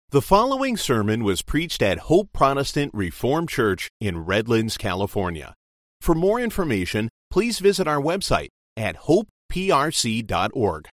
The following sermon was preached at Hope Protestant Reformed Church in Redlands, California. For more information, please visit our website at hopeprc.org.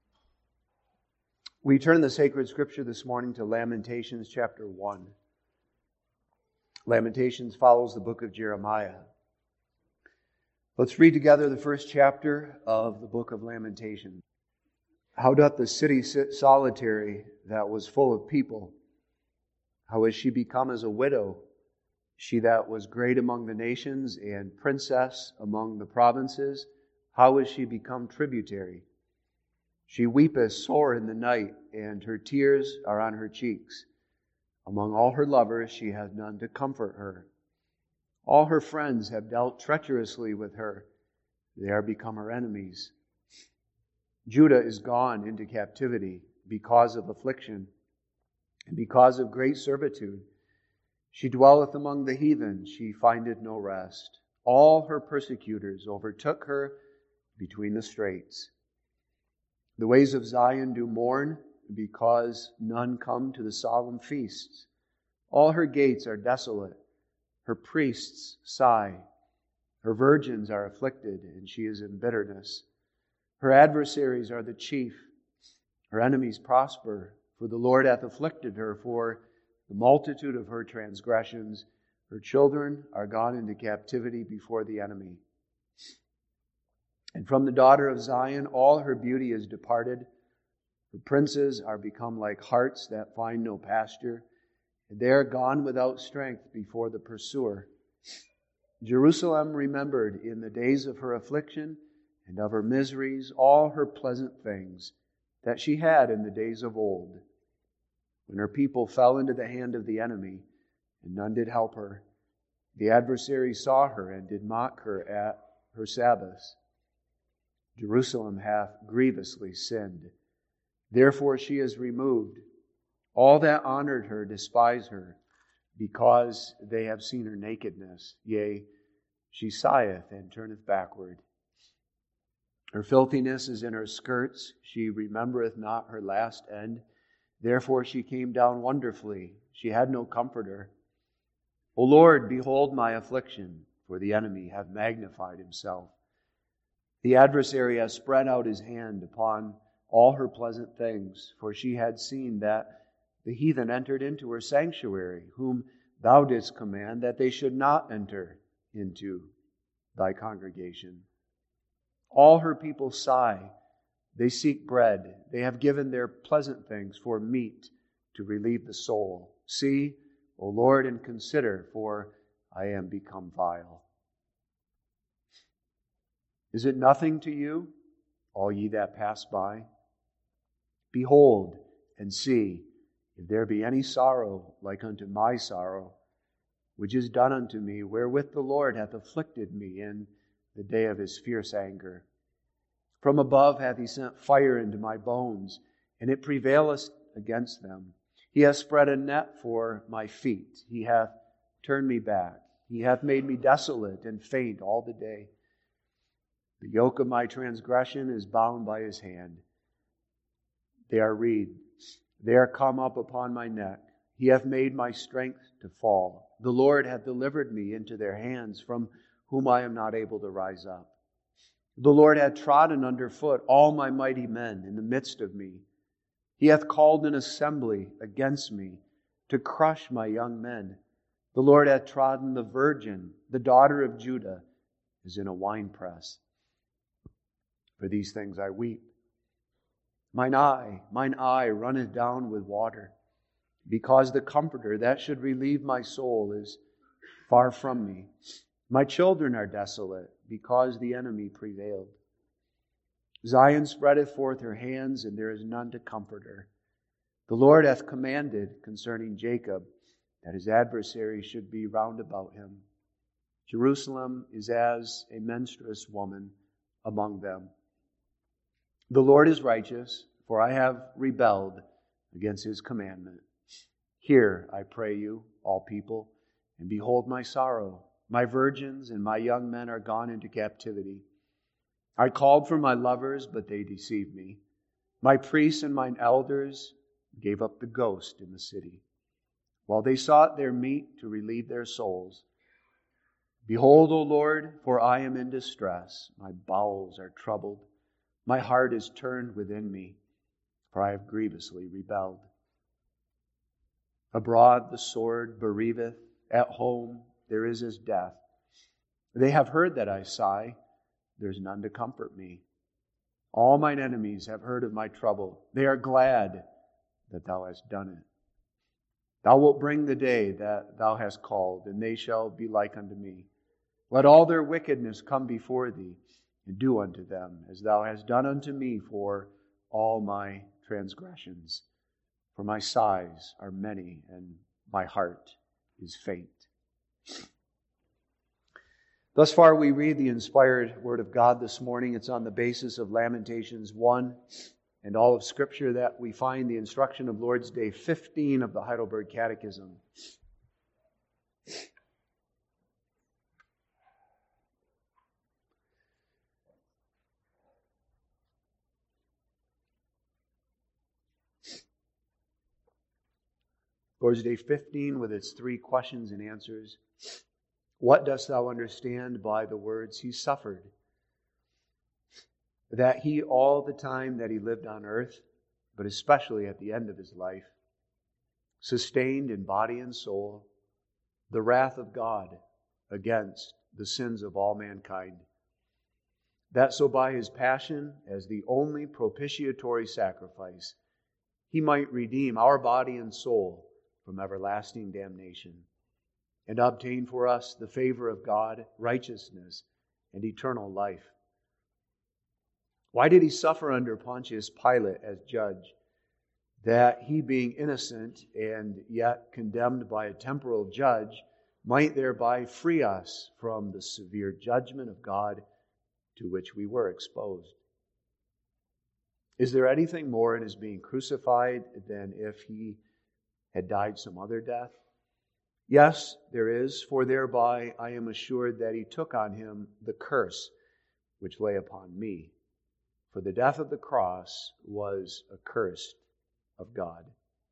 We turn the sacred scripture this morning to Lamentations chapter 1. Lamentations follows the book of Jeremiah. Let's read together the first chapter of the book of Lamentations. How doth the city sit solitary that was full of people? How is she become as a widow, she that was great among the nations and princess among the provinces? How is she become tributary? She weepeth sore in the night, and her tears are on her cheeks. Among all her lovers she hath none to comfort her. All her friends have dealt treacherously with her. They are become her enemies. Judah is gone into captivity because of affliction, and because of great servitude. She dwelleth among the heathen, she findeth no rest. All her persecutors overtook her between the straits. The ways of Zion do mourn, because none come to the solemn feasts. All her gates are desolate, her priests sigh. Her virgins are afflicted, and she is in bitterness. Her adversaries are the chief. Her enemies prosper, for the Lord hath afflicted her for the multitude of her transgressions. Her children are gone into captivity before the enemy. And from the daughter of Zion all her beauty is departed. Her princes are become like harts that find no pasture, and they are gone without strength before the pursuer. Jerusalem remembered in the days of her affliction and of her miseries all her pleasant things that she had in the days of old, when her people fell into the hand of the enemy, and none did help her. The adversary saw her and did mock her at her Sabbaths. Jerusalem hath grievously sinned. Therefore she is removed. All that honored her despise her, because they have seen her nakedness. Yea, she sigheth and turneth backward. Her filthiness is in her skirts. She remembereth not her last end. Therefore she came down wonderfully. She had no comforter. O Lord, behold my affliction, for the enemy hath magnified himself. The adversary hath spread out his hand upon all her pleasant things, for she had seen that the heathen entered into her sanctuary, whom thou didst command that they should not enter into thy congregation. All her people sigh. They seek bread. They have given their pleasant things for meat to relieve the soul. See, O Lord, and consider, for I am become vile. Is it nothing to you, all ye that pass by? Behold and see, if there be any sorrow like unto my sorrow, which is done unto me, wherewith the Lord hath afflicted me in the day of his fierce anger. From above hath he sent fire into my bones, and it prevaileth against them. He hath spread a net for my feet. He hath turned me back. He hath made me desolate and faint all the day. The yoke of my transgression is bound by his hand. They are reeds. They are come up upon my neck. He hath made my strength to fall. The Lord hath delivered me into their hands, from whom I am not able to rise up. The Lord hath trodden under foot all my mighty men in the midst of me. He hath called an assembly against me to crush my young men. The Lord hath trodden the virgin, the daughter of Judah, as in a winepress. For these things I weep. Mine eye runneth down with water, because the Comforter that should relieve my soul is far from me. My children are desolate, because the enemy prevailed. Zion spreadeth forth her hands, and there is none to comfort her. The Lord hath commanded concerning Jacob that his adversary should be round about him. Jerusalem is as a menstruous woman among them. The Lord is righteous, for I have rebelled against his commandment. Hear, I pray you, all people, and behold my sorrow. My virgins and my young men are gone into captivity. I called for my lovers, but they deceived me. My priests and mine elders gave up the ghost in the city, while they sought their meat to relieve their souls. Behold, O Lord, for I am in distress. My bowels are troubled. My heart is turned within me, for I have grievously rebelled. Abroad the sword bereaveth, at home there is as death. They have heard that I sigh, there is none to comfort me. All mine enemies have heard of my trouble. They are glad that thou hast done it. Thou wilt bring the day that thou hast called, and they shall be like unto me. Let all their wickedness come before thee, and do unto them as thou hast done unto me for all my transgressions. For my sighs are many, and my heart is faint. Thus far we read the inspired Word of God this morning. It's on the basis of Lamentations 1 and all of Scripture that we find the instruction of Lord's Day 15 of the Heidelberg Catechism. Lord's Day 15 with its 3 questions and answers. What dost thou understand by the words he suffered? That he, all the time that he lived on earth, but especially at the end of his life, sustained in body and soul the wrath of God against the sins of all mankind. That so by his passion, as the only propitiatory sacrifice, he might redeem our body and soul from everlasting damnation, and obtain for us the favor of God, righteousness, and eternal life. Why did he suffer under Pontius Pilate as judge? That he, being innocent and yet condemned by a temporal judge, might thereby free us from the severe judgment of God to which we were exposed. Is there anything more in his being crucified than if he had died some other death? Yes, there is, for thereby I am assured that he took on him the curse which lay upon me. For the death of the cross was accursed of God.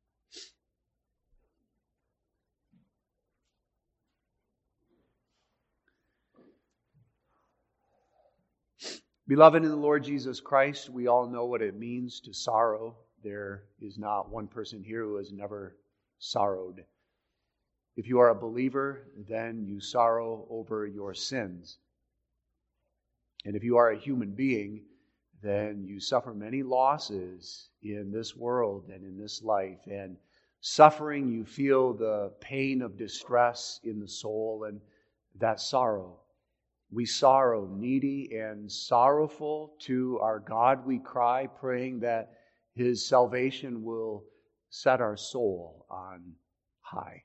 Beloved in the Lord Jesus Christ, we all know what it means to sorrow. There is not one person here who has never sorrowed. If you are a believer, then you sorrow over your sins. And if you are a human being, then you suffer many losses in this world and in this life. And suffering, you feel the pain of distress in the soul and that sorrow. We sorrow, needy and sorrowful to our God. We cry, praying that His salvation will set our soul on high.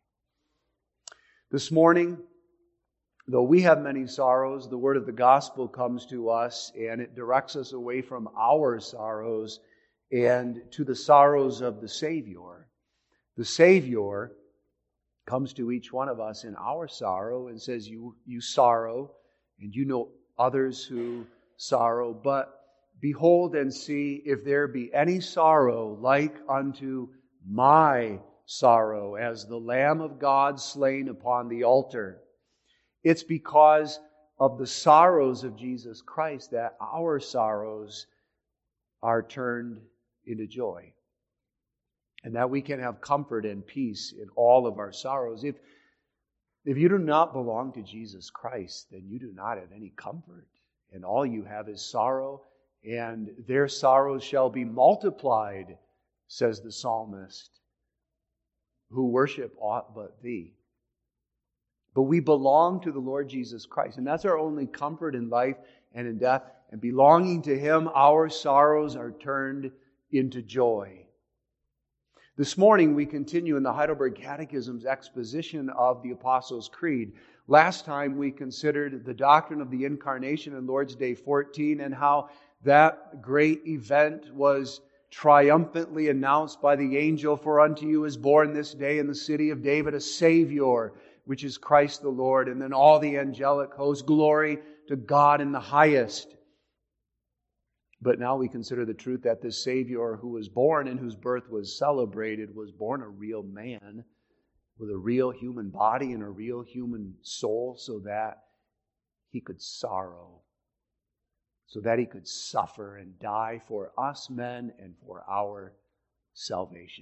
This morning, though we have many sorrows, the word of the gospel comes to us and it directs us away from our sorrows and to the sorrows of the Savior. The Savior comes to each one of us in our sorrow and says, you sorrow, and you know others who sorrow, but behold and see if there be any sorrow like unto my sorrow, as the Lamb of God slain upon the altar. It's because of the sorrows of Jesus Christ that our sorrows are turned into joy, and that we can have comfort and peace in all of our sorrows. If you do not belong to Jesus Christ, then you do not have any comfort, and all you have is sorrow, and their sorrows shall be multiplied, says the psalmist, who worship aught but thee. But we belong to the Lord Jesus Christ, and that's our only comfort in life and in death. And belonging to Him, our sorrows are turned into joy. This morning we continue in the Heidelberg Catechism's exposition of the Apostles' Creed. Last time we considered the doctrine of the Incarnation in Lord's Day 14 and how that great event was triumphantly announced by the angel, "For unto you is born this day in the city of David a Savior, which is Christ the Lord." And then all the angelic hosts, "Glory to God in the highest." But now we consider the truth that this Savior who was born and whose birth was celebrated was born a real man with a real human body and a real human soul so that he could sorrow, so that he could suffer and die for us men and for our salvation.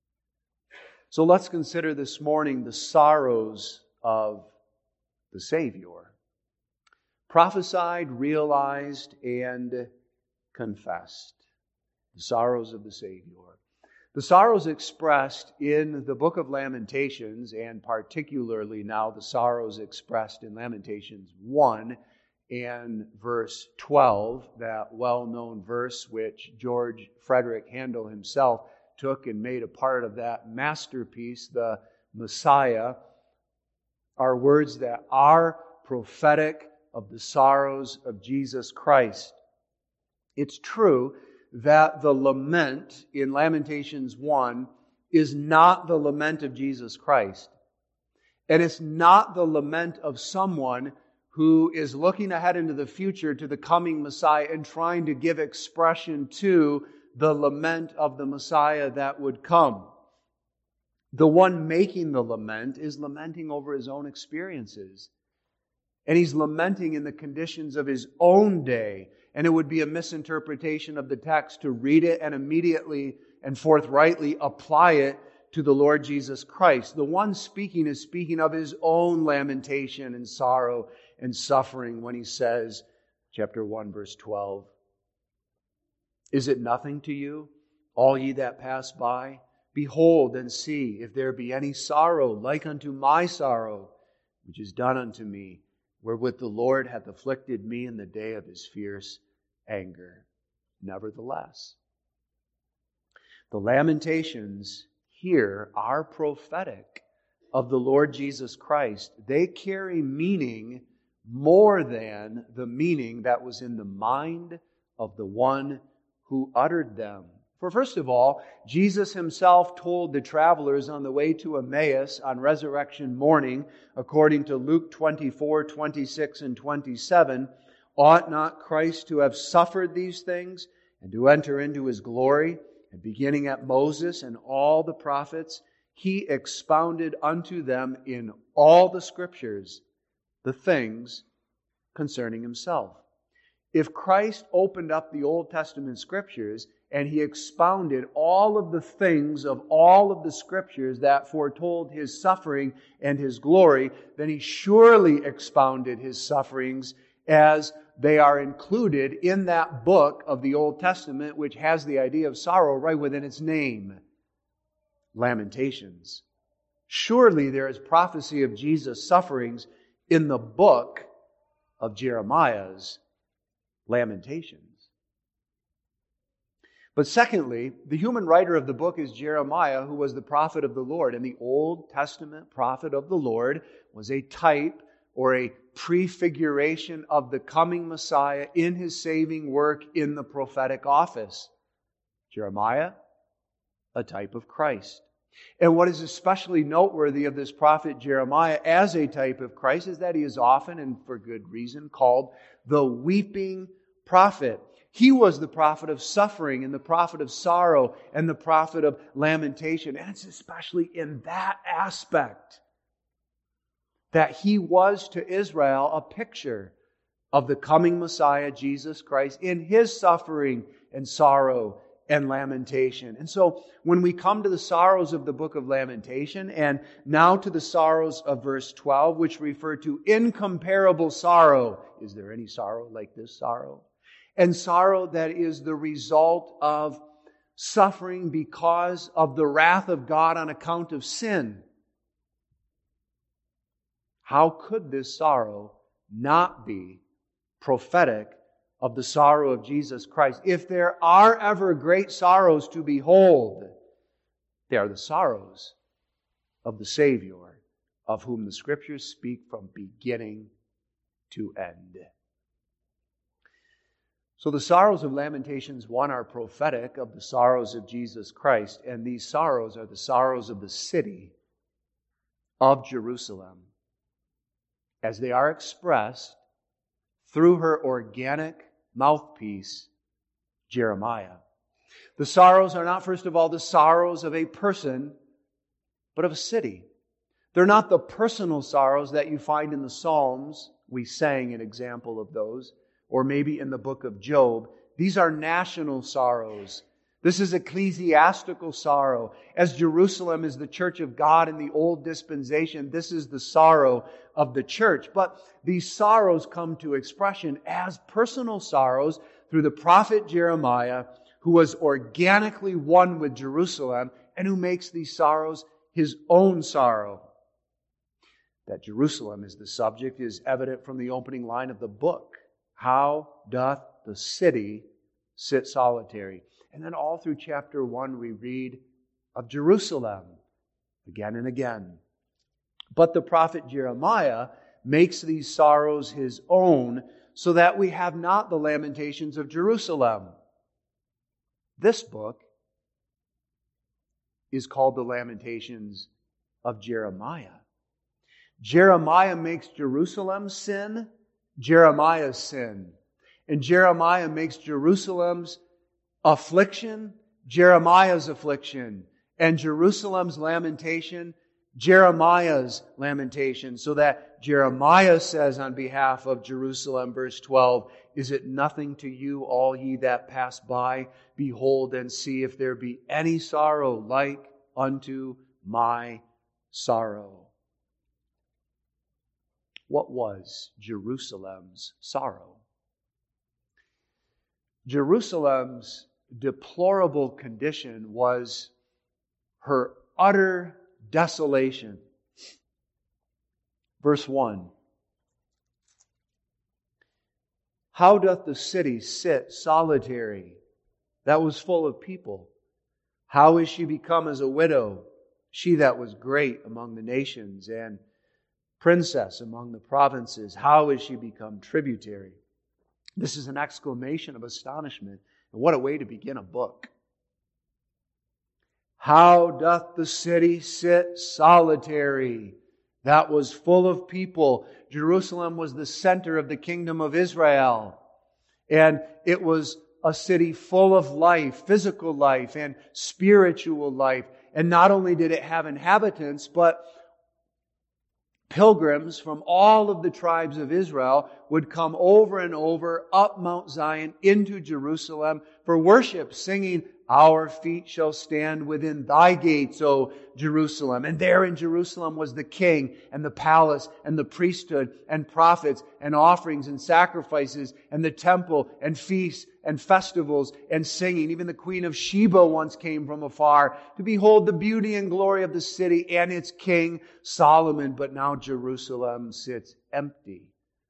So let's consider this morning the sorrows of the Savior. Prophesied, realized, and confessed. The sorrows of the Savior. The sorrows expressed in the book of Lamentations, and particularly now the sorrows expressed in Lamentations 1 and verse 12, that well-known verse which George Frederick Handel himself took and made a part of that masterpiece, the Messiah, are words that are prophetic of the sorrows of Jesus Christ. It's true that the lament in Lamentations 1 is not the lament of Jesus Christ. And it's not the lament of someone who is looking ahead into the future to the coming Messiah and trying to give expression to the lament of the Messiah that would come. The one making the lament is lamenting over his own experiences. And he's lamenting in the conditions of his own day. And it would be a misinterpretation of the text to read it and immediately and forthrightly apply it to the Lord Jesus Christ. The one speaking is speaking of his own lamentation and sorrow and suffering when he says, chapter 1, verse 12, "Is it nothing to you, all ye that pass by? Behold and see if there be any sorrow like unto my sorrow, which is done unto me, wherewith the Lord hath afflicted me in the day of his fierce anger. Nevertheless." The Lamentations here are prophetic of the Lord Jesus Christ. They carry meaning more than the meaning that was in the mind of the one who uttered them. For first of all, Jesus himself told the travelers on the way to Emmaus on resurrection morning, according to Luke 24, 26, and 27, "Ought not Christ to have suffered these things and to enter into his glory? And beginning at Moses and all the prophets, he expounded unto them in all the Scriptures the things concerning himself." If Christ opened up the Old Testament Scriptures and he expounded all of the things of all of the Scriptures that foretold his suffering and his glory, then he surely expounded his sufferings as they are included in that book of the Old Testament, which has the idea of sorrow right within its name, Lamentations. Surely there is prophecy of Jesus' sufferings in the book of Jeremiah's Lamentations. But secondly, the human writer of the book is Jeremiah, who was the prophet of the Lord. And the Old Testament prophet of the Lord was a type or a prefiguration of the coming Messiah in his saving work in the prophetic office. Jeremiah, a type of Christ. And what is especially noteworthy of this prophet Jeremiah as a type of Christ is that he is often, and for good reason, called the weeping prophet. He was the prophet of suffering and the prophet of sorrow and the prophet of lamentation. And it's especially in that aspect that he was to Israel a picture of the coming Messiah, Jesus Christ, in his suffering and sorrow and lamentation. And so when we come to the sorrows of the book of Lamentation, and now to the sorrows of verse 12, which refer to incomparable sorrow, is there any sorrow like this sorrow? And sorrow that is the result of suffering because of the wrath of God on account of sin. How could this sorrow not be prophetic of the sorrow of Jesus Christ? If there are ever great sorrows to behold, they are the sorrows of the Savior, of whom the Scriptures speak from beginning to end. So the sorrows of Lamentations 1 are prophetic of the sorrows of Jesus Christ, and these sorrows are the sorrows of the city of Jerusalem, as they are expressed through her organic mouthpiece, Jeremiah. The sorrows are not, first of all, the sorrows of a person, but of a city. They're not the personal sorrows that you find in the Psalms. We sang an example of those. Or maybe in the book of Job. These are national sorrows. This is ecclesiastical sorrow. As Jerusalem is the church of God in the old dispensation, this is the sorrow of the church. But these sorrows come to expression as personal sorrows through the prophet Jeremiah, who was organically one with Jerusalem and who makes these sorrows his own sorrow. That Jerusalem is the subject is evident from the opening line of the book. How doth the city sit solitary? And then all through chapter 1 we read of Jerusalem again and again. But the prophet Jeremiah makes these sorrows his own so that we have not the lamentations of Jerusalem. This book is called the Lamentations of Jeremiah. Jeremiah makes Jerusalem's sin Jeremiah's sin. And Jeremiah makes Jerusalem's affliction Jeremiah's affliction. And Jerusalem's lamentation Jeremiah's lamentation. So that Jeremiah says on behalf of Jerusalem, verse 12, "Is it nothing to you, all ye that pass by? Behold and see if there be any sorrow like unto my sorrow." What was Jerusalem's sorrow? Jerusalem's deplorable condition was her utter desolation. Verse 1. How doth the city sit solitary, that was full of people? How is she become as a widow, she that was great among the nations and princess among the provinces? How is she become tributary? This is an exclamation of astonishment. And what a way to begin a book. How doth the city sit solitary, that was full of people? Jerusalem was the center of the kingdom of Israel. And it was a city full of life, physical life and spiritual life. And not only did it have inhabitants, but pilgrims from all of the tribes of Israel would come over and over up Mount Zion into Jerusalem for worship, singing, "Our feet shall stand within thy gates, O Jerusalem." And there in Jerusalem was the king and the palace and the priesthood and prophets and offerings and sacrifices and the temple and feasts and festivals and singing. Even the Queen of Sheba once came from afar to behold the beauty and glory of the city and its king Solomon. But now Jerusalem sits empty,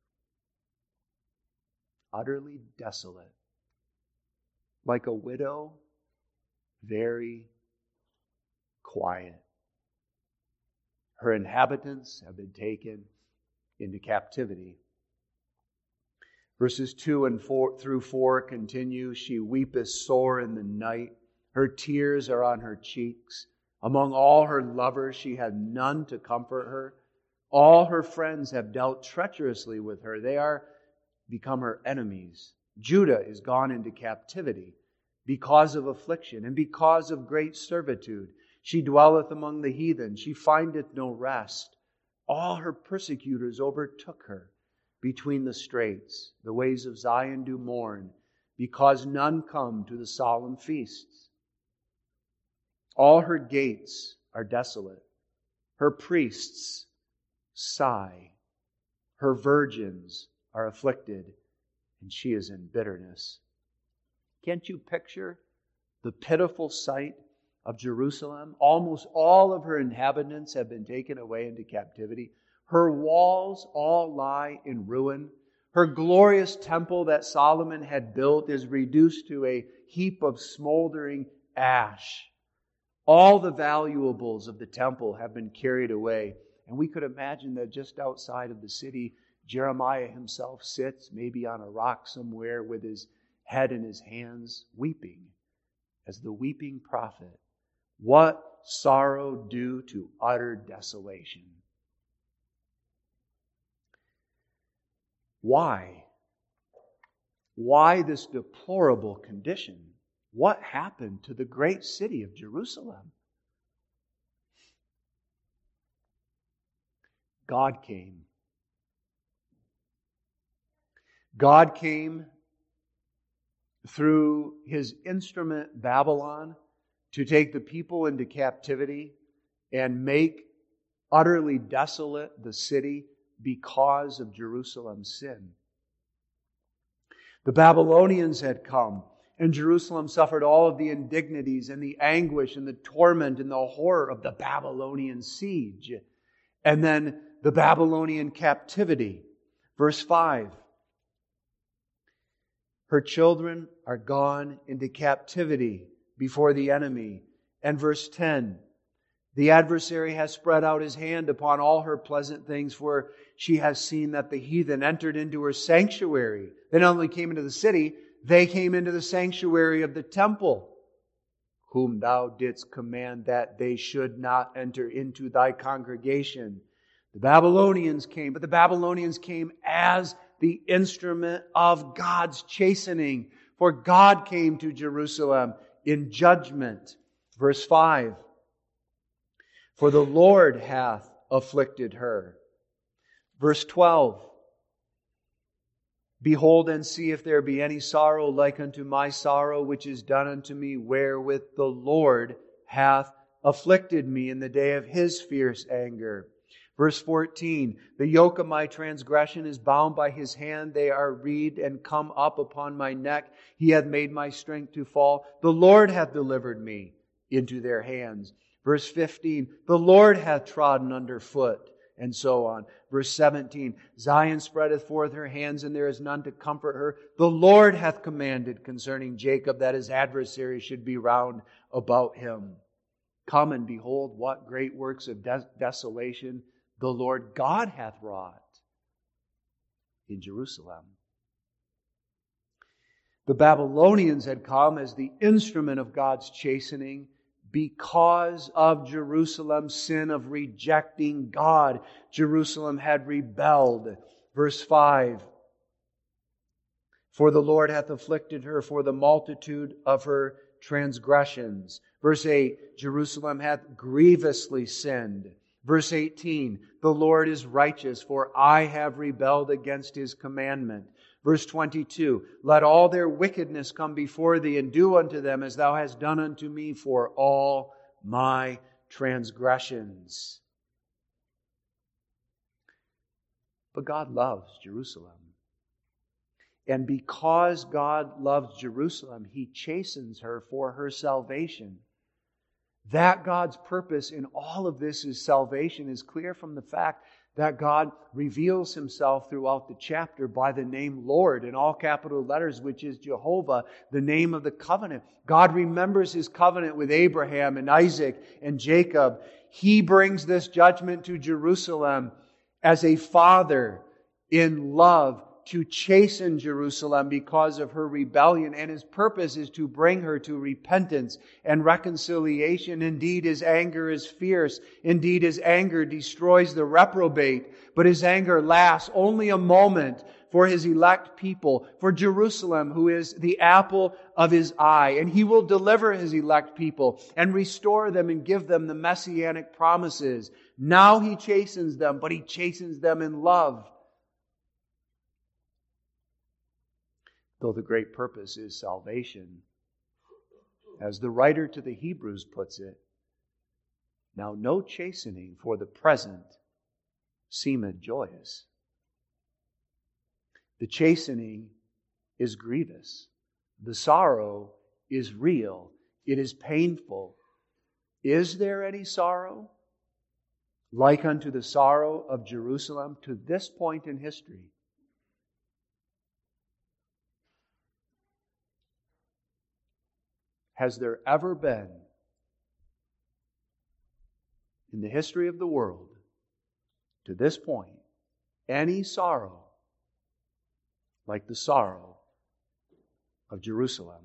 utterly desolate, like a widow, very quiet. Her inhabitants have been taken into captivity. Verses 2 and 4 through 4 continue. She weepeth sore in the night. Her tears are on her cheeks. Among all her lovers she had none to comfort her. All her friends have dealt treacherously with her. They are become her enemies. Judah is gone into captivity because of affliction and because of great servitude. She dwelleth among the heathen. She findeth no rest. All her persecutors overtook her between the straits. The ways of Zion do mourn, because none come to the solemn feasts. All her gates are desolate. Her priests sigh. Her virgins are afflicted, and she is in bitterness. Can't you picture the pitiful sight of Jerusalem? Almost all of her inhabitants have been taken away into captivity. Her walls all lie in ruin. Her glorious temple that Solomon had built is reduced to a heap of smoldering ash. All the valuables of the temple have been carried away. And we could imagine that just outside of the city, Jeremiah himself sits maybe on a rock somewhere with his head in his hands, weeping as the weeping prophet. What sorrow due to utter desolation. Why Why this deplorable condition? What happened to the great city of Jerusalem? God came. God came through His instrument Babylon to take the people into captivity and make utterly desolate the city because of Jerusalem's sin. The Babylonians had come, and Jerusalem suffered all of the indignities and the anguish and the torment and the horror of the Babylonian siege. And then the Babylonian captivity. Verse 5. Her children are gone into captivity before the enemy. And verse 10. The adversary has spread out his hand upon all her pleasant things, for she has seen that the heathen entered into her sanctuary. They not only came into the city, they came into the sanctuary of the temple, whom thou didst command that they should not enter into thy congregation. The Babylonians came, but the Babylonians came as the instrument of God's chastening. For God came to Jerusalem in judgment. Verse 5. For the Lord hath afflicted her. Verse 12. Behold and see if there be any sorrow like unto my sorrow, which is done unto me, wherewith the Lord hath afflicted me in the day of His fierce anger. Verse 14, the yoke of my transgression is bound by His hand. They are reed and come up upon my neck. He hath made my strength to fall. The Lord hath delivered me into their hands. Verse 15, the Lord hath trodden under foot. And so on. Verse 17, Zion spreadeth forth her hands, and there is none to comfort her. The Lord hath commanded concerning Jacob that his adversary should be round about him. Come and behold what great works of desolation the Lord God hath wrought in Jerusalem. The Babylonians had come as the instrument of God's chastening because of Jerusalem's sin of rejecting God. Jerusalem had rebelled. Verse 5. For the Lord hath afflicted her for the multitude of her transgressions. Verse 8. Jerusalem hath grievously sinned. Verse 18. The Lord is righteous, for I have rebelled against His commandment. Verse 22, let all their wickedness come before thee, and do unto them as thou hast done unto me for all my transgressions. But God loves Jerusalem. And because God loves Jerusalem, He chastens her for her salvation. That God's purpose in all of this is salvation is clear from the fact that God reveals Himself throughout the chapter by the name Lord in all capital letters, which is Jehovah, the name of the covenant. God remembers His covenant with Abraham and Isaac and Jacob. He brings this judgment to Jerusalem as a father in love to chasten Jerusalem because of her rebellion, and His purpose is to bring her to repentance and reconciliation. Indeed, His anger is fierce. Indeed, His anger destroys the reprobate, but His anger lasts only a moment for His elect people, for Jerusalem, who is the apple of His eye. And He will deliver His elect people and restore them and give them the messianic promises. Now He chastens them, but He chastens them in love. Though the great purpose is salvation. As the writer to the Hebrews puts it, now no chastening for the present seemeth joyous. The chastening is grievous. The sorrow is real. It is painful. Is there any sorrow like unto the sorrow of Jerusalem to this point in history? Has there ever been in the history of the world to this point any sorrow like the sorrow of Jerusalem?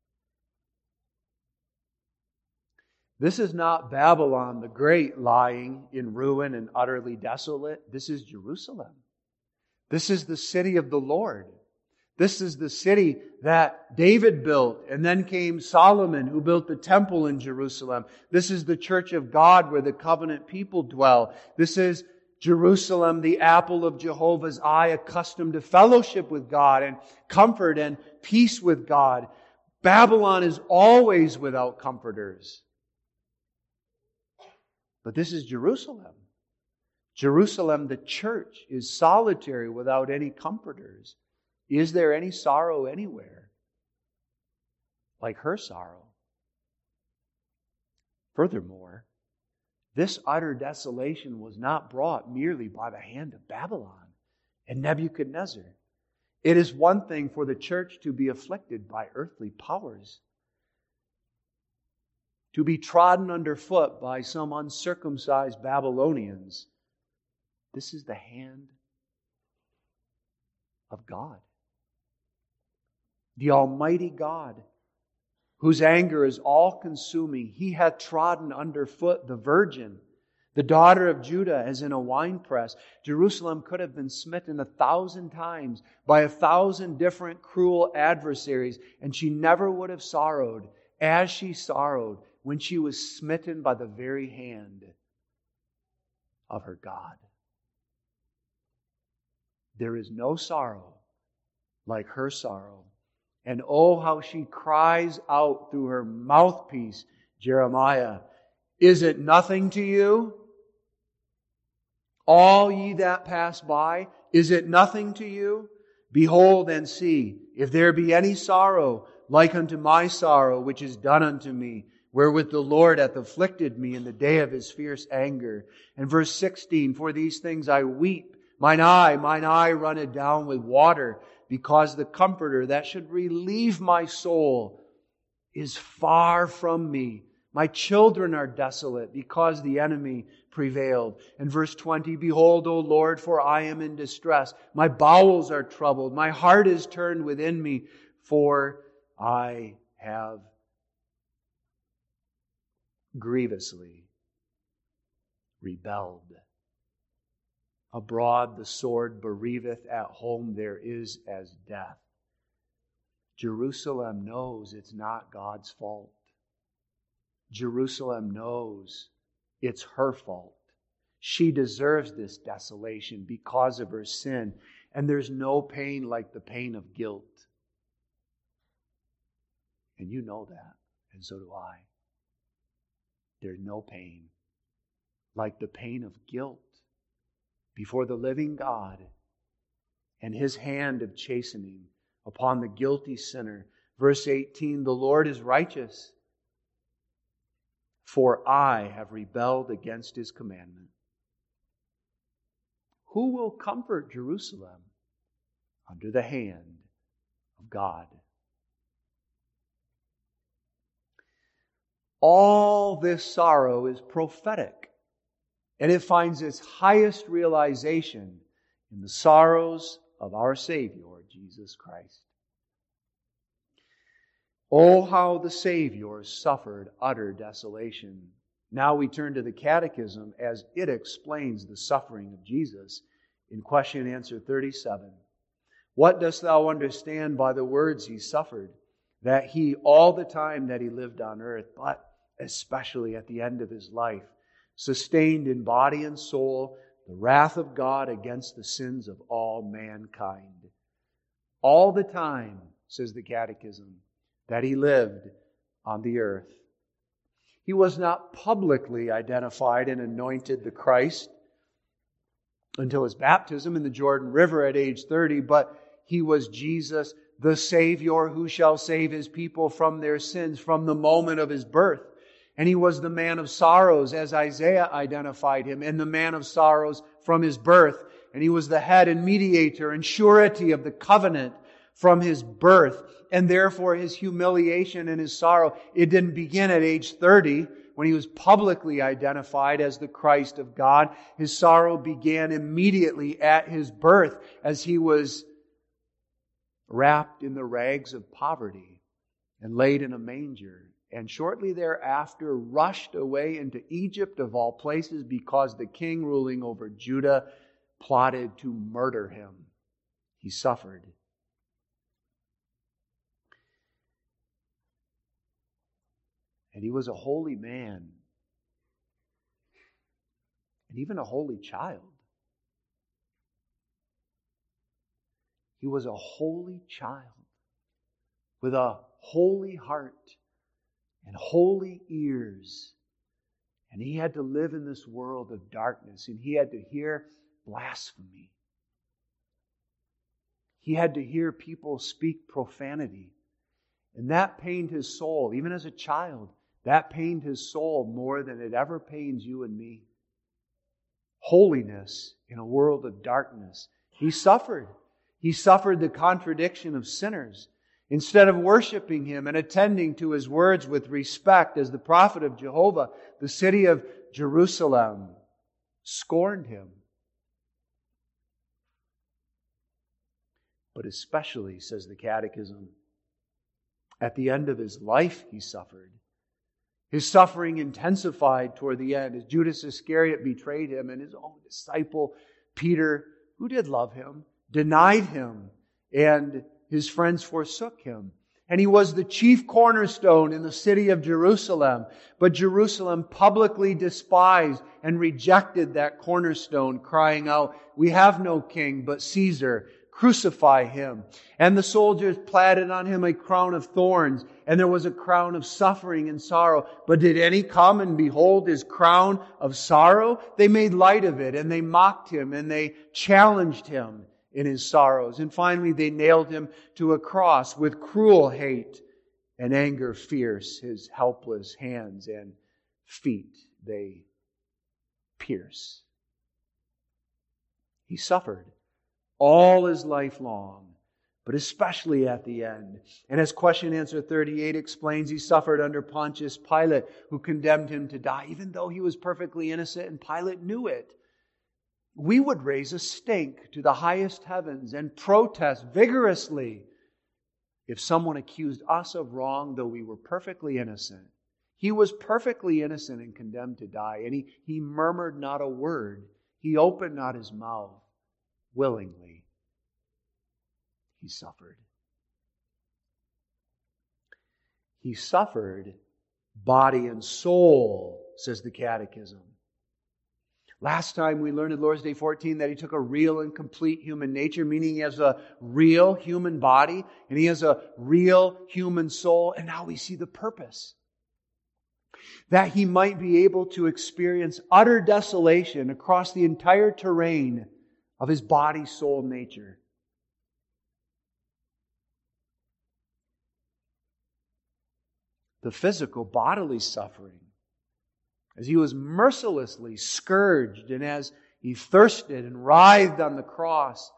This is not Babylon the Great lying in ruin and utterly desolate. This is Jerusalem. This is the city of the Lord. This is the city that David built, and then came Solomon, who built the temple in Jerusalem. This is the church of God where the covenant people dwell. This is Jerusalem, the apple of Jehovah's eye, accustomed to fellowship with God and comfort and peace with God. Babylon is always without comforters. But this is Jerusalem. Jerusalem, the church, is solitary without any comforters. Is there any sorrow anywhere like her sorrow? Furthermore, this utter desolation was not brought merely by the hand of Babylon and Nebuchadnezzar. It is one thing for the church to be afflicted by earthly powers, to be trodden underfoot by some uncircumcised Babylonians. This is the hand of God. The Almighty God, whose anger is all-consuming. He hath trodden underfoot the virgin, the daughter of Judah, as in a winepress. Jerusalem could have been smitten 1,000 times by 1,000 different cruel adversaries, and she never would have sorrowed as she sorrowed when she was smitten by the very hand of her God. There is no sorrow like her sorrow. And oh, how she cries out through her mouthpiece, Jeremiah, is it nothing to you? All ye that pass by, is it nothing to you? Behold and see, if there be any sorrow like unto my sorrow, which is done unto me, wherewith the Lord hath afflicted me in the day of His fierce anger. And verse 16, for these things I weep, mine eye runneth down with water, because the Comforter that should relieve my soul is far from me. My children are desolate, because the enemy prevailed. And verse 20, behold, O Lord, for I am in distress. My bowels are troubled. My heart is turned within me, for I have grievously rebelled. Abroad the sword bereaveth, at home there is as death. Jerusalem knows it's not God's fault. Jerusalem knows it's her fault. She deserves this desolation because of her sin. And there's no pain like the pain of guilt. And you know that, and so do I. There's no pain like the pain of guilt before the living God and His hand of chastening upon the guilty sinner. Verse 18, the Lord is righteous, for I have rebelled against His commandment. Who will comfort Jerusalem under the hand of God? All this sorrow is prophetic. And it finds its highest realization in the sorrows of our Savior, Jesus Christ. Oh, how the Savior suffered utter desolation. Now we turn to the Catechism as it explains the suffering of Jesus in question and answer 37. What dost thou understand by the words He suffered? That He, all the time that He lived on earth, but especially at the end of His life, sustained in body and soul the wrath of God against the sins of all mankind. All the time, says the Catechism, that He lived on the earth. He was not publicly identified and anointed the Christ until His baptism in the Jordan River at age 30, but He was Jesus, the Savior who shall save His people from their sins from the moment of His birth. And He was the man of sorrows, as Isaiah identified Him, and the man of sorrows from His birth. And He was the head and mediator and surety of the covenant from His birth. And therefore His humiliation and His sorrow, it didn't begin at age 30 when He was publicly identified as the Christ of God. His sorrow began immediately at His birth as He was wrapped in the rags of poverty and laid in a manger. And shortly thereafter rushed away into Egypt of all places because the king ruling over Judah plotted to murder Him. He suffered. And He was a holy man. And even a holy child. He was a holy child with a holy heart and holy ears. And He had to live in this world of darkness, and He had to hear blasphemy. He had to hear people speak profanity. And that pained His soul, even as a child. That pained His soul more than it ever pains you and me. Holiness in a world of darkness. He suffered. He suffered the contradiction of sinners. Instead of worshiping Him and attending to His words with respect as the prophet of Jehovah, the city of Jerusalem scorned Him. But especially, says the Catechism, at the end of His life He suffered. His suffering intensified toward the end as Judas Iscariot betrayed Him, and His own disciple Peter, who did love Him, denied Him, and His friends forsook Him. And He was the chief cornerstone in the city of Jerusalem. But Jerusalem publicly despised and rejected that cornerstone, crying out, "We have no king but Caesar. Crucify Him." And the soldiers platted on Him a crown of thorns, and there was a crown of suffering and sorrow. But did any come and behold His crown of sorrow? They made light of it, and they mocked Him, and they challenged Him in His sorrows. And finally they nailed Him to a cross with cruel hate and anger fierce. His helpless hands and feet they pierce. He suffered all His life long, but especially at the end. And as question answer 38 explains, He suffered under Pontius Pilate, who condemned Him to die, even though He was perfectly innocent and Pilate knew it. We would raise a stink to the highest heavens and protest vigorously if someone accused us of wrong, though we were perfectly innocent. He was perfectly innocent and condemned to die, and he murmured not a word. He opened not His mouth. Willingly, He suffered. He suffered body and soul, says the Catechism. Last time we learned in Lord's Day 14 that He took a real and complete human nature, meaning He has a real human body and He has a real human soul. And now we see the purpose. That He might be able to experience utter desolation across the entire terrain of His body, soul, nature. The physical, bodily suffering, as He was mercilessly scourged and as He thirsted and writhed on the cross,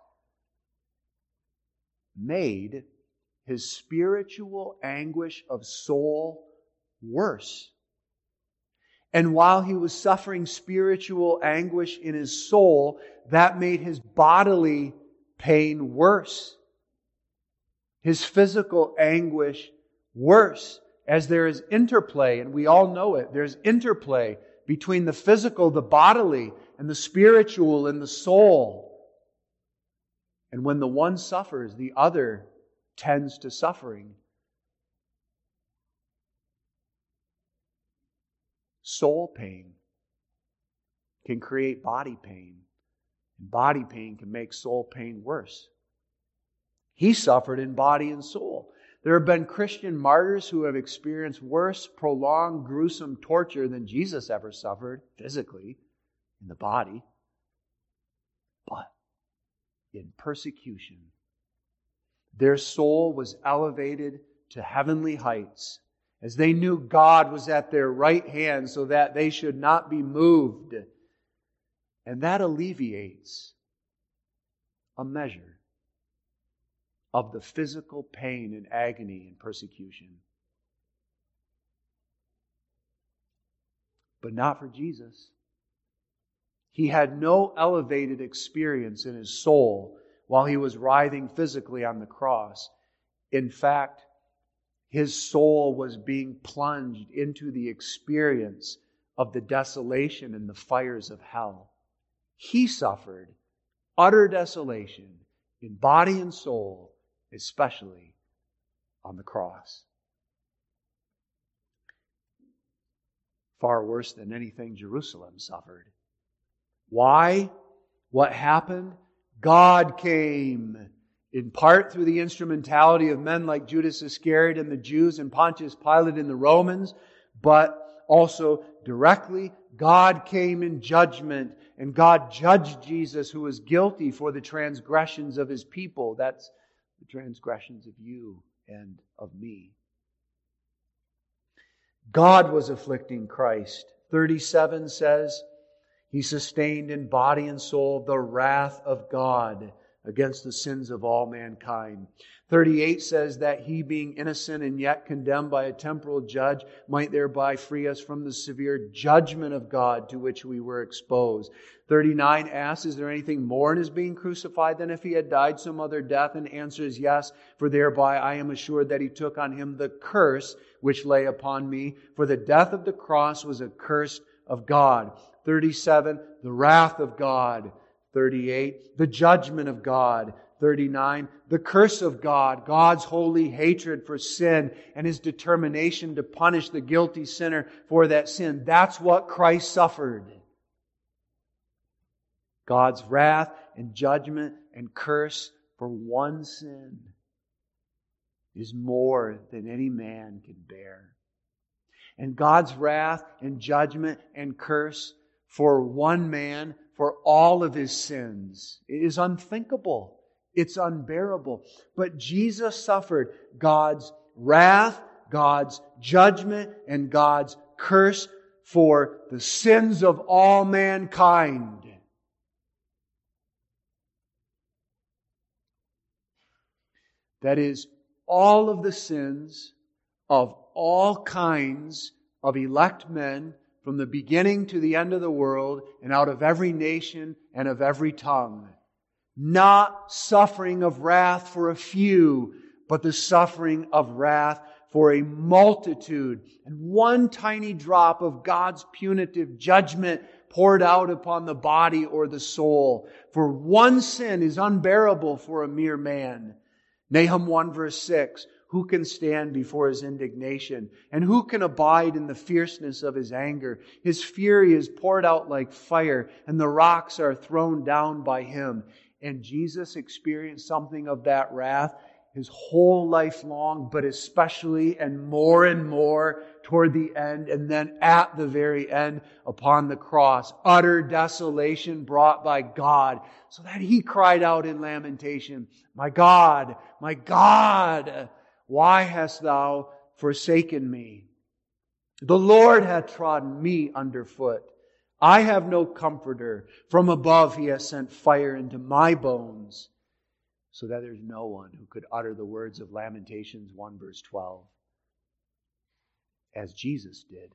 made His spiritual anguish of soul worse. And while He was suffering spiritual anguish in His soul, that made His bodily pain worse. His physical anguish worse. As there is interplay, and we all know it, there's interplay between the physical, the bodily, and the spiritual and the soul. And when the one suffers, the other tends to suffering. Soul pain can create body pain. And body pain can make soul pain worse. He suffered in body and soul. There have been Christian martyrs who have experienced worse, prolonged, gruesome torture than Jesus ever suffered physically in the body. But in persecution, their soul was elevated to heavenly heights as they knew God was at their right hand so that they should not be moved. And that alleviates a measure of the physical pain and agony and persecution. But not for Jesus. He had no elevated experience in His soul while He was writhing physically on the cross. In fact, His soul was being plunged into the experience of the desolation and the fires of hell. He suffered utter desolation in body and soul, especially on the cross. far worse than anything Jerusalem suffered. Why? What happened? God came, in part through the instrumentality of men like Judas Iscariot and the Jews and Pontius Pilate and the Romans, but also directly, God came in judgment, and God judged Jesus, who was guilty for the transgressions of His people. That's the transgressions of you and of me. God was afflicting Christ. 37 says, He sustained in body and soul the wrath of God against the sins of all mankind. 38 says that He, being innocent and yet condemned by a temporal judge, might thereby free us from the severe judgment of God to which we were exposed. 39 asks, is there anything more in His being crucified than if He had died some other death? And answers yes, for thereby I am assured that He took on Him the curse which lay upon me. For the death of the cross was a curse of God. 37, the wrath of God. 38, the judgment of God. 39, the curse of God, God's holy hatred for sin and His determination to punish the guilty sinner for that sin. That's what Christ suffered. God's wrath and judgment and curse for one sin is more than any man can bear. And God's wrath and judgment and curse for one man for all of his sins is unthinkable. It's unbearable. But Jesus suffered God's wrath, God's judgment, and God's curse for the sins of all mankind. That is, all of the sins of all kinds of elect men from the beginning to the end of the world and out of every nation and of every tongue. Not suffering of wrath for a few, but the suffering of wrath for a multitude. And one tiny drop of God's punitive judgment poured out upon the body or the soul. For one sin is unbearable for a mere man. Nahum 1 verse 6, who can stand before His indignation? And who can abide in the fierceness of His anger? His fury is poured out like fire, and the rocks are thrown down by Him. And Jesus experienced something of that wrath His whole life long, but especially and more toward the end, and then at the very end upon the cross. Utter desolation brought by God, so that He cried out in lamentation, my God, why hast Thou forsaken me? The Lord hath trodden me underfoot. I have no comforter. From above He has sent fire into my bones, so that there's no one who could utter the words of Lamentations 1 verse 12, as Jesus did.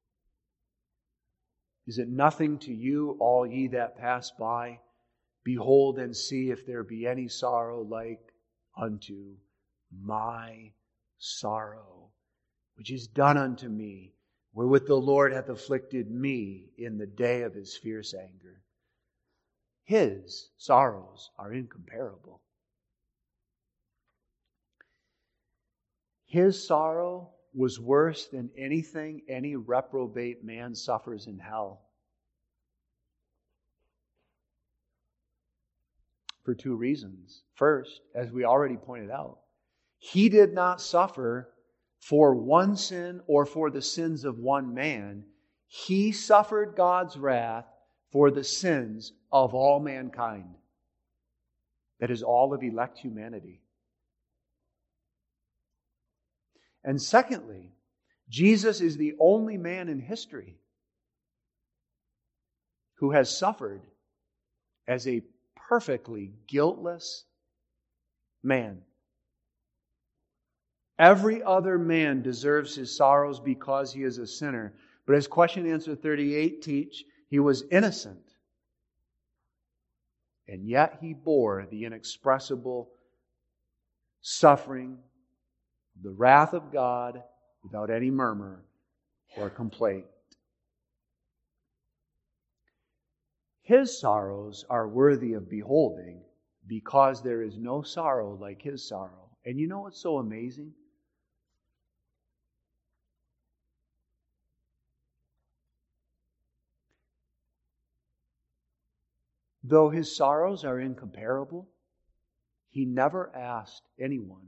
Is it nothing to you, all ye that pass by? Behold and see if there be any sorrow like unto my sorrow, which is done unto me, wherewith the Lord hath afflicted me in the day of His fierce anger. His sorrows are incomparable. His sorrow was worse than anything any reprobate man suffers in hell. For two reasons. First, as we already pointed out, He did not suffer for one sin or for the sins of one man. He suffered God's wrath for the sins of all mankind. That is, all of elect humanity. And secondly, Jesus is the only man in history who has suffered as a perfectly guiltless man. Every other man deserves his sorrows because he is a sinner. But as question and answer 38 teach, He was innocent. And yet He bore the inexpressible suffering, the wrath of God, without any murmur or complaint. His sorrows are worthy of beholding, because there is no sorrow like His sorrow. And you know what's so amazing? Though His sorrows are incomparable, He never asked anyone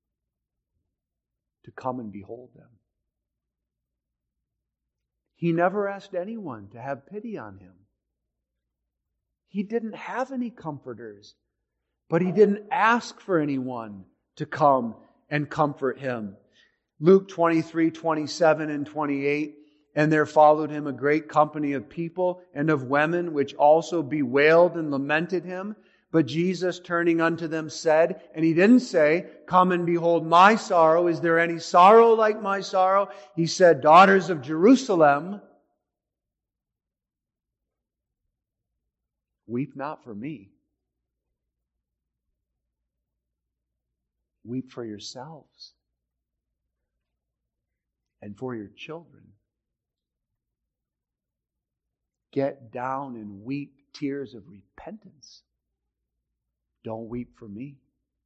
to come and behold them. He never asked anyone to have pity on Him. He didn't have any comforters, but He didn't ask for anyone to come and comfort Him. Luke 23:27 and 28, and there followed Him a great company of people and of women, which also bewailed and lamented Him. But Jesus, turning unto them, said, and He didn't say, come and behold my sorrow. Is there any sorrow like my sorrow? He said, daughters of Jerusalem, weep not for me. Weep for yourselves and for your children. Get down and weep tears of repentance. Don't weep for me.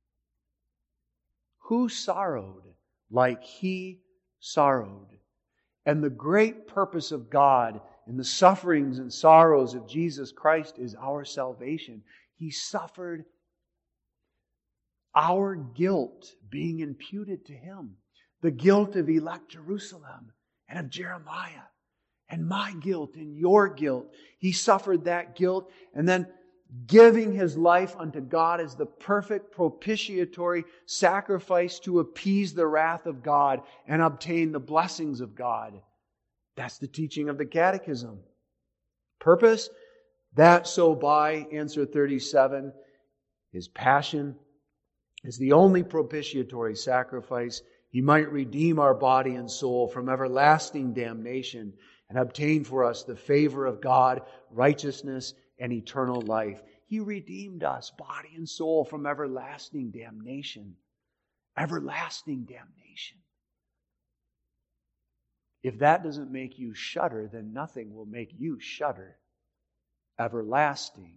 Who sorrowed like He sorrowed? And the great purpose of God in the sufferings and sorrows of Jesus Christ is our salvation. He suffered our guilt being imputed to Him. The guilt of elect Jerusalem and of Jeremiah. And my guilt and your guilt. He suffered that guilt, and then giving His life unto God as the perfect propitiatory sacrifice to appease the wrath of God and obtain the blessings of God. That's the teaching of the Catechism. Purpose? That so by, answer 37, His passion is the only propitiatory sacrifice, He might redeem our body and soul from everlasting damnation and obtain for us the favor of God, righteousness, and eternal life. He redeemed us, body and soul, from everlasting damnation. Everlasting damnation. If that doesn't make you shudder, then nothing will make you shudder. Everlasting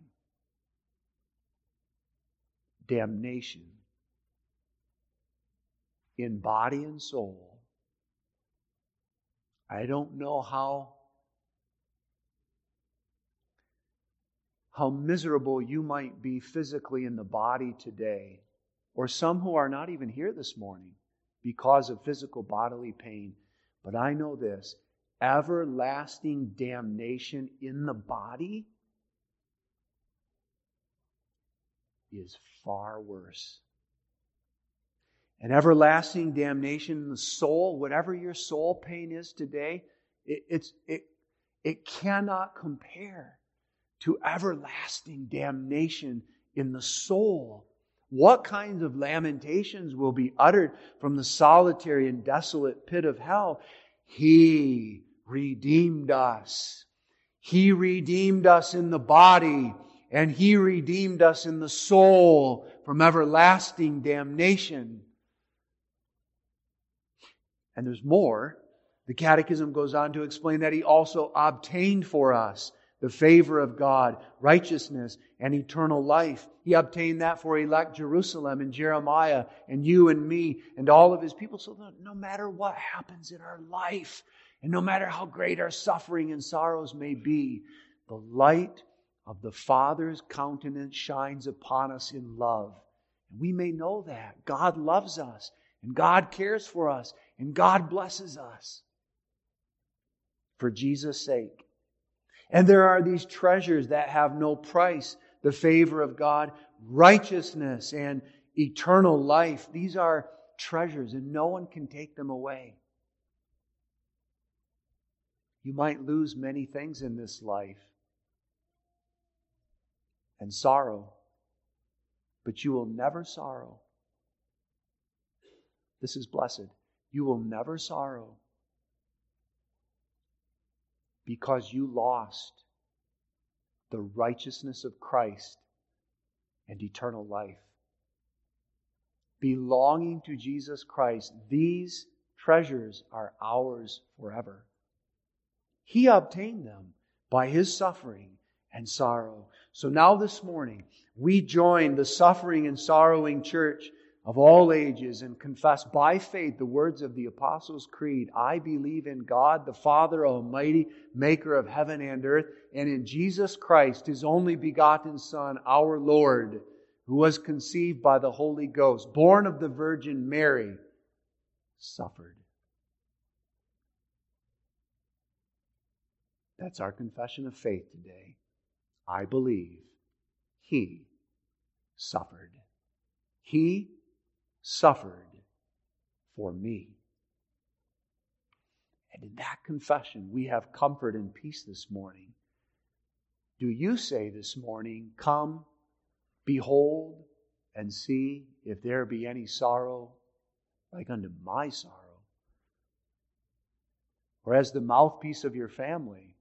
damnation in body and soul. I don't know how miserable you might be physically in the body today, or some who are not even here this morning because of physical bodily pain. But I know this, everlasting damnation in the body is far worse. And everlasting damnation in the soul, whatever your soul pain is today, it cannot compare to everlasting damnation in the soul. What kinds of lamentations will be uttered from the solitary and desolate pit of hell? He redeemed us. He redeemed us in the body, and He redeemed us in the soul from everlasting damnation. And there's more. The Catechism goes on to explain that He also obtained for us the favor of God, righteousness, and eternal life. He obtained that for elect Jerusalem and Jeremiah and you and me and all of His people. So that no matter what happens in our life, and no matter how great our suffering and sorrows may be, the light of the Father's countenance shines upon us in love. And we may know that God loves us, and God cares for us, and God blesses us for Jesus' sake. And there are these treasures that have no price. The favor of God, righteousness, and eternal life. These are treasures, and no one can take them away. You might lose many things in this life and sorrow, but you will never sorrow. This is blessed. You will never sorrow because you lost the righteousness of Christ and eternal life. Belonging to Jesus Christ, these treasures are ours forever. He obtained them by His suffering and sorrow. So now this morning, we join the suffering and sorrowing church of all ages and confess by faith the words of the Apostles' Creed. I believe in God, the Father Almighty, maker of heaven and earth, and in Jesus Christ, His only begotten Son, our Lord, who was conceived by the Holy Ghost, born of the Virgin Mary, suffered. That's our confession of faith today. I believe He suffered. He suffered for me. And in that confession, we have comfort and peace this morning. Do you say this morning, come, behold, and see if there be any sorrow like unto my sorrow? Or as the mouthpiece of your family,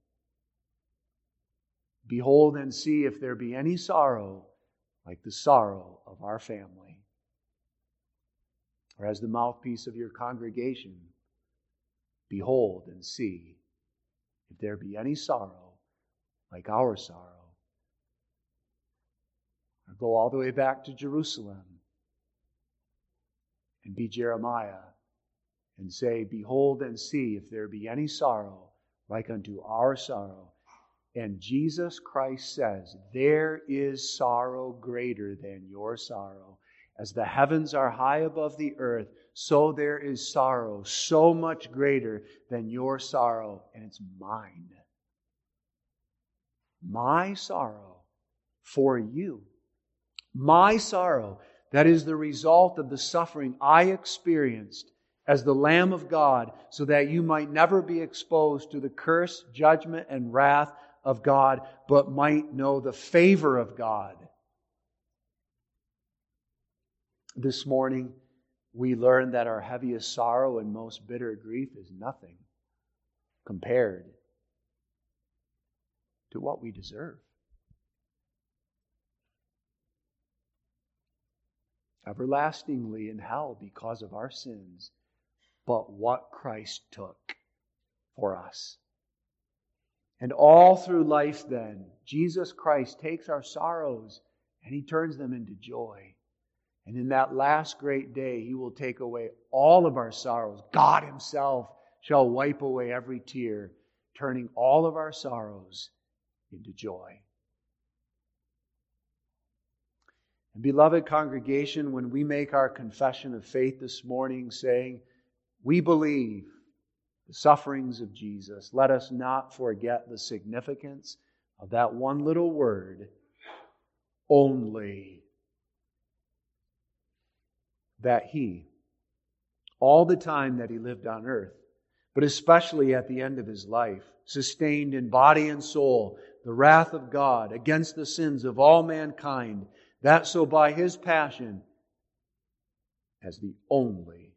behold and see if there be any sorrow like the sorrow of our family. Or as the mouthpiece of your congregation, behold and see if there be any sorrow like our sorrow. Or go all the way back to Jerusalem and be Jeremiah and say, behold and see if there be any sorrow like unto our sorrow. And Jesus Christ says, there is sorrow greater than your sorrow. As the heavens are high above the earth, so there is sorrow so much greater than your sorrow, and it's mine. My sorrow for you. My sorrow that is the result of the suffering I experienced as the Lamb of God, so that you might never be exposed to the curse, judgment, and wrath of God, but might know the favor of God. This morning, we learned that our heaviest sorrow and most bitter grief is nothing compared to what we deserve. Everlastingly in hell because of our sins, but what Christ took for us. And all through life then, Jesus Christ takes our sorrows and He turns them into joy. And in that last great day, He will take away all of our sorrows. God Himself shall wipe away every tear, turning all of our sorrows into joy. And beloved congregation, when we make our confession of faith this morning, saying, we believe the sufferings of Jesus, let us not forget the significance of that one little word, only. That He, all the time that He lived on earth, but especially at the end of His life, sustained in body and soul the wrath of God against the sins of all mankind, that so by His passion, as the only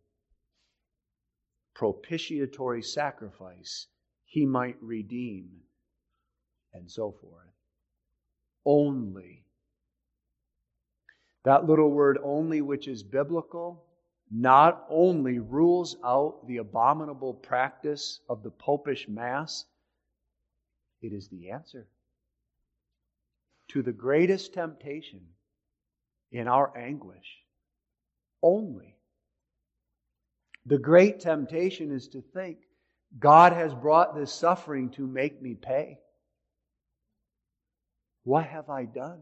propitiatory sacrifice, He might redeem, and so forth. Only. That little word only, which is biblical, not only rules out the abominable practice of the popish Mass, it is the answer to the greatest temptation in our anguish. Only. The great temptation is to think, God has brought this suffering to make me pay. What have I done?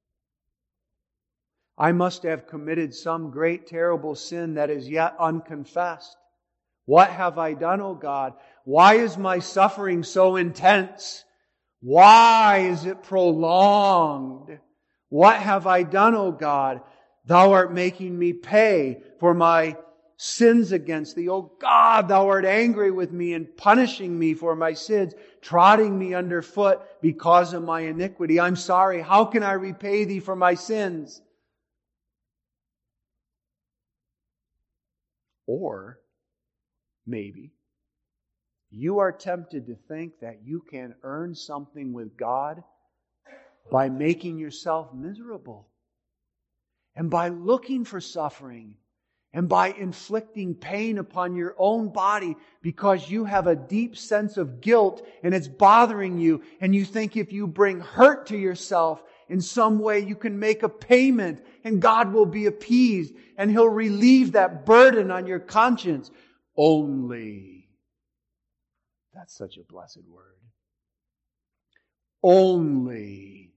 I must have committed some great terrible sin that is yet unconfessed. What have I done, O God? Why is my suffering so intense? Why is it prolonged? What have I done, O God? Thou art making me pay for my sins against Thee. O God, Thou art angry with me and punishing me for my sins, trotting me underfoot because of my iniquity. I'm sorry. How can I repay Thee for my sins? Or maybe you are tempted to think that you can earn something with God by making yourself miserable and by looking for suffering and by inflicting pain upon your own body because you have a deep sense of guilt and it's bothering you, and you think if you bring hurt to yourself In some way you can make a payment and God will be appeased and He'll relieve that burden on your conscience. Only. That's such a blessed word. Only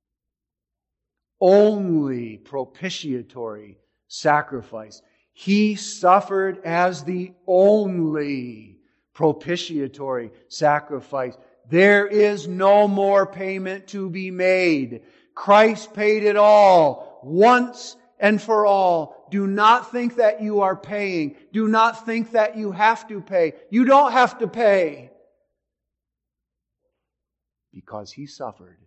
propitiatory sacrifice. He suffered as the only propitiatory sacrifice. There is no more payment to be made. Christ paid it all, once and for all. Do not think that you are paying. Do not think that you have to pay. You don't have to pay. Because He suffered.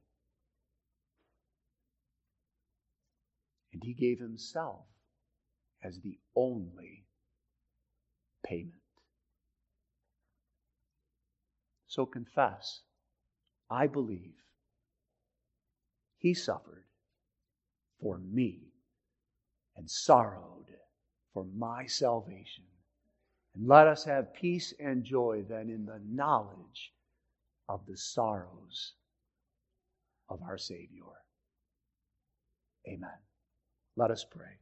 And He gave Himself as the only payment. So confess, I believe He suffered for me and sorrowed for my salvation. And let us have peace and joy then in the knowledge of the sorrows of our Savior. Amen. Let us pray.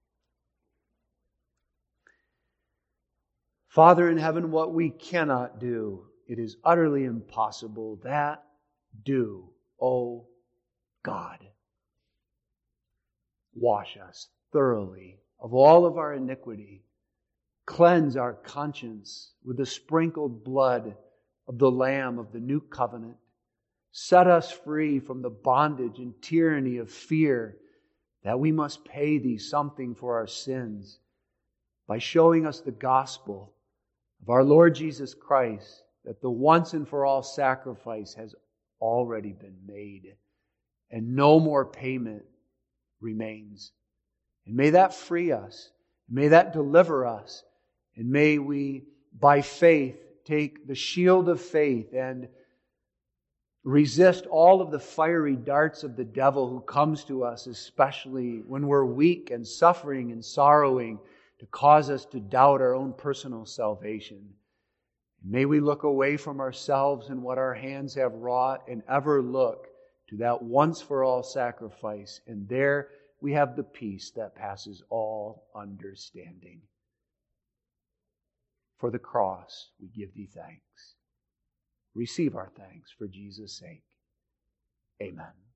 Father in heaven, what we cannot do, it is utterly impossible, that do, O God. Wash us thoroughly of all of our iniquity. Cleanse our conscience with the sprinkled blood of the Lamb of the new covenant. Set us free from the bondage and tyranny of fear that we must pay Thee something for our sins by showing us the gospel of our Lord Jesus Christ, that the once and for all sacrifice has already been made and no more payment remains. And may that free us. May that deliver us. And may we, by faith, take the shield of faith and resist all of the fiery darts of the devil who comes to us, especially when we're weak and suffering and sorrowing, to cause us to doubt our own personal salvation. May we look away from ourselves and what our hands have wrought and ever look to that once-for-all sacrifice. And there we have the peace that passes all understanding. For the cross, we give Thee thanks. Receive our thanks for Jesus' sake. Amen.